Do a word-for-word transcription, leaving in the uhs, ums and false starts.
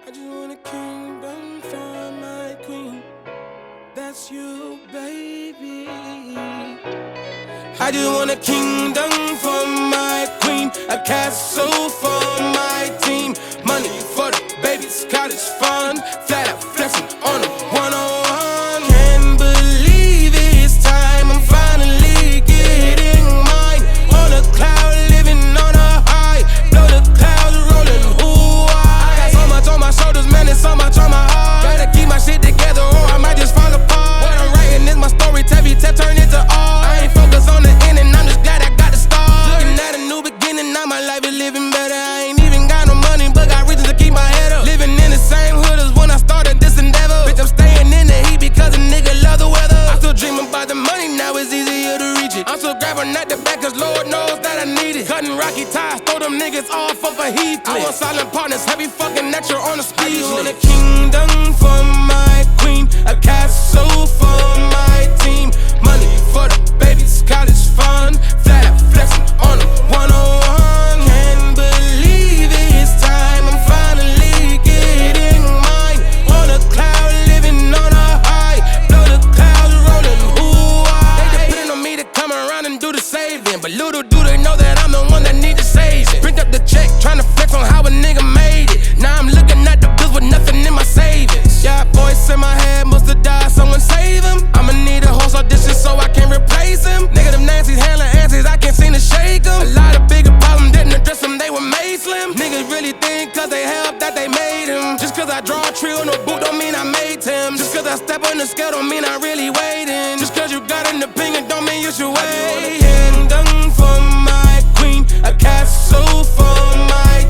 I just want a kingdom for my queen. That's you, baby. I just want a kingdom for my queen, a castle for my team, money for the babies, college fund, flat out flexing on a one-on-one. Can't believe it's time, I'm finally getting mine. On a cloud, living on a high, blow the clouds rolling, ooh, I got so much on my shoulders, man, it's so much on my heart. Gotta keep my shit together or I might just fall apart. What I'm writing is my story, Tevi Tep turn into art. I ain't focused on the end and I'm just glad I got the start. Looking at a new beginning, now my life is living better. I ain't even got no money, but got reasons to keep my head up. Living in the same hood as when I started this endeavor. Bitch, I'm staying in the heat because a nigga love the weather. I still dream about the money, now it's easier to reach it. I'm still grabbing at the back cause Lord knows that I need it. Cutting rocky ties, throw them niggas off of a heat. I want silent partners, heavy fucking that you're on the speed. I just want a kingdom for my queen, a castle for my team, money for the babies, college fund, flat out flexing on a one-on-one. Can't believe it's time, I'm finally getting mine. On a cloud, living on a high, blow the clouds rolling, ooh, I. They depend on me to come around and do the saving, but little do they know that I'm the one that need the saving. Print up the check, tryna flex on how a nigga made it. Now I'm looking at the bills with nothing in my savings. Yeah, voice in my head must have died, someone save him. I'ma need a host audition so I can replace him. Nigga, them Nancy's handling answers, I can't seem to shake them. A lot of bigger problems didn't address them, they were made slim. Niggas really think cause they helped that they made him. Just cause I draw a tree on a boot don't mean I made him. Just cause I step on the scale don't mean I really waiting. Just cause you got an opinion don't mean you should wait. Kingdom for my queen, a castle for my